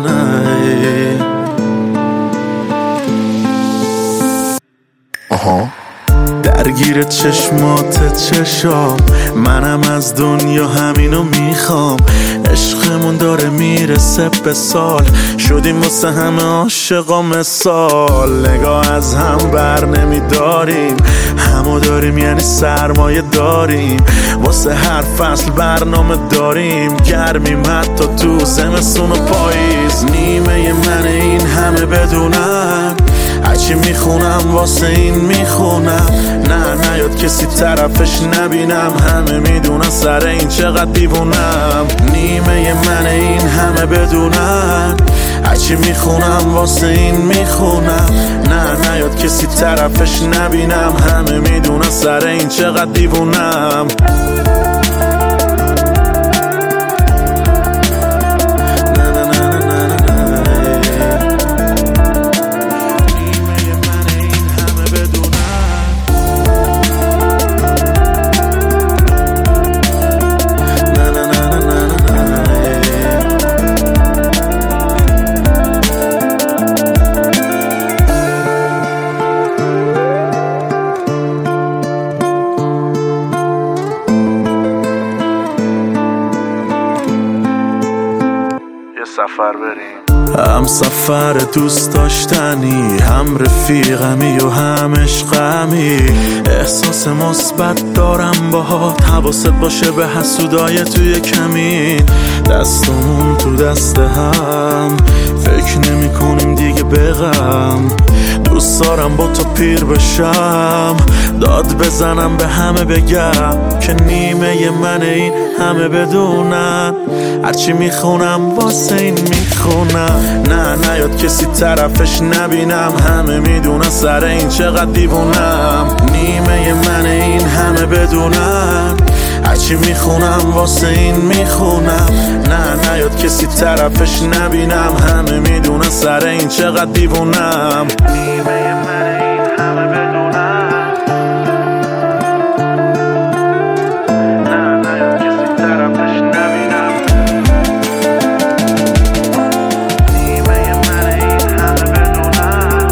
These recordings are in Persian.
درگیر چشمات چشام، منم از دنیا همینو میخوام. عشقمون داره میرسه به سال، شدیم واسه همه عاشقا مثال. نگاه از هم بر نمیداریم، همو داریم یعنی سرمایه داریم. واسه هر فصل برنامه داریم، گرمیم حتی تو زمستون و پاییز. نیمه من این همه بدونم، هرچی میخونم واسه این میخونم. نه نیاد کسی طرفش نبینم، همه میدونن سر این چقدر دیوونم. نیمه من این همه بدونن، هرچی میخونم واسه این میخونم. نه نیاد کسی طرفش نبینم، همه میدونن سر این چقدر دیوونم. سفر بریم، هم سفر دوست داشتنی، هم رفیقمی و هم عشقمی. احساس مثبت دارم باهات، حواست باشه به حسودای توی کمین. دستمون تو دست هم، فکر نمی کنیم دیگه به غم. دوست دارم با تو پیر بشم، داد بزنم به همه بگم که نیمه من این همه بدونن. هرچی میخونم واسه این میخونم. نه نیاد کسی طرفش نبینم، همه میدونن سر این چقدر دیوونم. نیمه من این همه بدونن، هرچی میخونم واسه این میخونم. نه نیاد کسی طرفش نبینم، همه میدونن سر این چقدر دیوونم. نیمه من این همه بدونم. نه نیاد کسی طرفش نبینم. نیمه من این همه بدونم.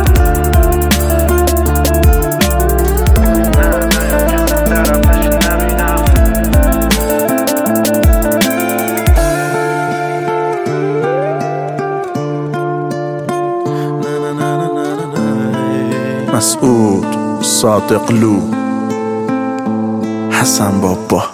نه نیاد کسی طرفش نبینم. مسعود صادقلو، حسن بابا.